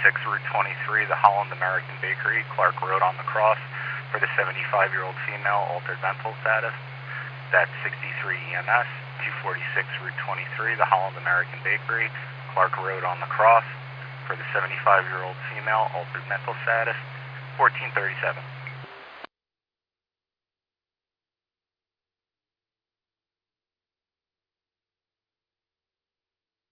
Route 23, the Holland American Bakery, Clark Road on the Cross, for the 75-year-old female, altered mental status. That's 63 EMS, 246 Route 23, the Holland American Bakery, Clark Road on the Cross, for the 75-year-old female, altered mental status. 1437.